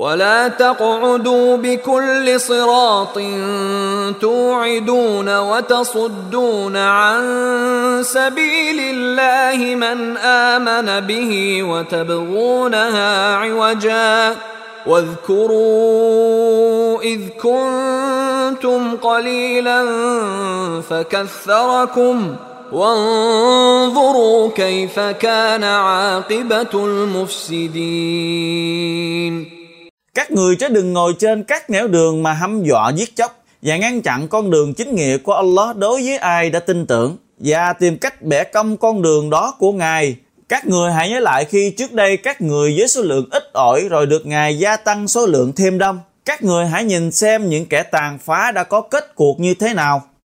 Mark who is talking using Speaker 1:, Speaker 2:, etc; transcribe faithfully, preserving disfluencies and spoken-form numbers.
Speaker 1: ولا تقعدوا بكل صراط توعدون وتصدون عن سبيل الله من آمن به وتبغونها عوجا واذكروا إذ كنتم قليلا فكثركم وانظروا كيف كان عاقبة المفسدين.
Speaker 2: Các người chớ đừng ngồi trên các nẻo đường mà hăm dọa giết chóc và ngăn chặn con đường chính nghĩa của Allah đối với ai đã tin tưởng, và tìm cách bẻ cong con đường đó của Ngài. Các người hãy nhớ lại khi trước đây các người với số lượng ít ỏi rồi được Ngài gia tăng số lượng thêm đông. Các người hãy nhìn xem những kẻ tàn phá đã có kết cuộc như thế nào.